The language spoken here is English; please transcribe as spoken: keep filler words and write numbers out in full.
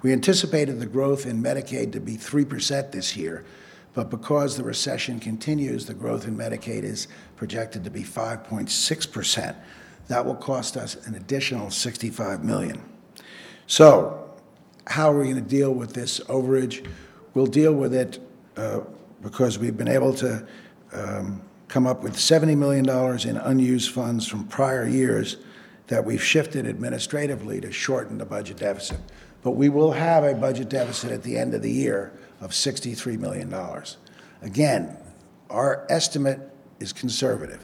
We anticipated the growth in Medicaid to be three percent this year, but because the recession continues, the growth in Medicaid is projected to be five point six percent. That will cost us an additional sixty-five million dollars. So, how are we going to deal with this overage? We'll deal with it uh, because we've been able to um, come up with seventy million dollars in unused funds from prior years that we've shifted administratively to shorten the budget deficit. But we will have a budget deficit at the end of the year of sixty-three million dollars. Again, our estimate is conservative.